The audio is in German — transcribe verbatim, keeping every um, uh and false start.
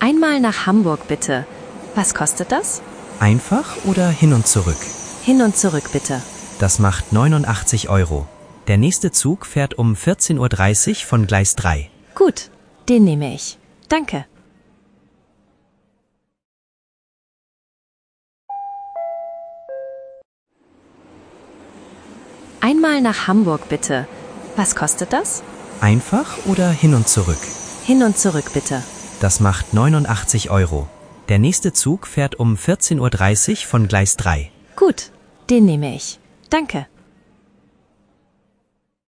Einmal nach Hamburg bitte. Was kostet das? Einfach oder hin und zurück? Hin und zurück bitte. Das macht neunundachtzig Euro. Der nächste Zug fährt um vierzehn Uhr dreißig von Gleis drei. Gut, den nehme ich. Danke. Einmal nach Hamburg bitte. Was kostet das? Einfach oder hin und zurück? Hin und zurück bitte. Das macht neunundachtzig Euro. Der nächste Zug fährt um vierzehn Uhr dreißig von Gleis drei. Gut, den nehme ich. Danke.